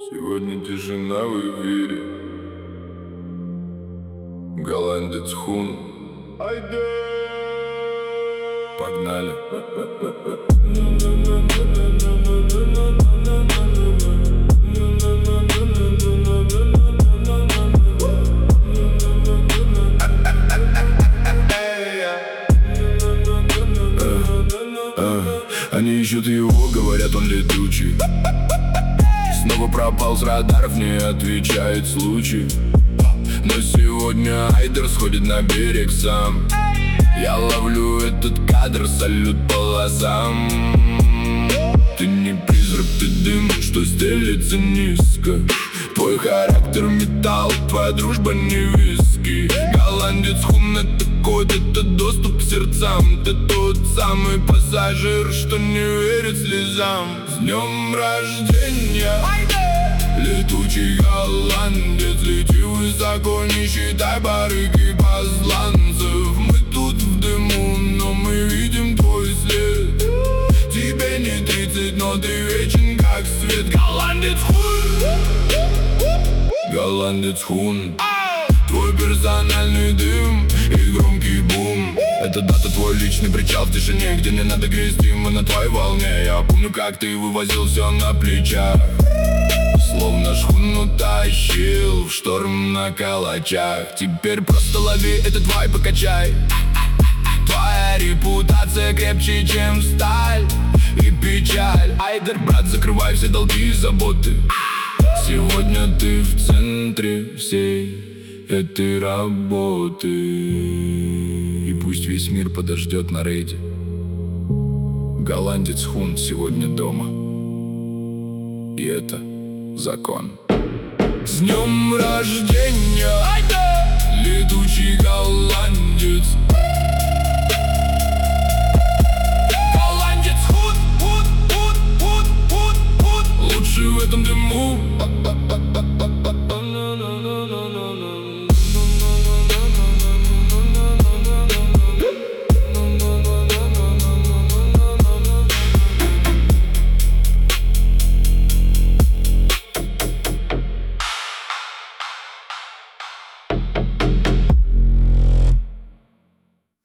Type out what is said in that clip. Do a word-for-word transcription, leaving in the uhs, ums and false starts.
Сегодня тишина в эфире. Голландец Хун. Погнали. Они ищут его, говорят, он летучий. Снова пропал с радаров, не отвечает случай. Но сегодня Айдер сходит на берег сам. Я ловлю этот кадр, салют полосам. Ты не призрак, ты дым, что стелится низко. Твой характер металл, твоя дружба не виски. Голландец Хун — это код, это доступ к сердцам. Ты тот самый пассажир, что не верит слезам. С днем рождения, летучий голландец. Лети высоко, не считай барыги посланцев. Мы тут в дыму, но мы видим твой след. Тебе не тридцать, но ты вечен как свет. Голландец Хун, голландец Хун. Твой персональный дым и громкий бум. Это дата, твой личный причал в тишине, где не надо грести, мы на твоей волне. Я помню, как ты вывозил все на плечах, словно шхуну тащил в шторм на калачах. Теперь просто лови этот вайб и качай. Твоя репутация крепче, чем сталь и печаль. Айдер, брат, закрывай все долги и заботы. Сегодня ты в центре всей этой работы. И пусть весь мир подождет на рейде. Голландец Хун сегодня дома. И это закон. С днем рождения, летучий голландец.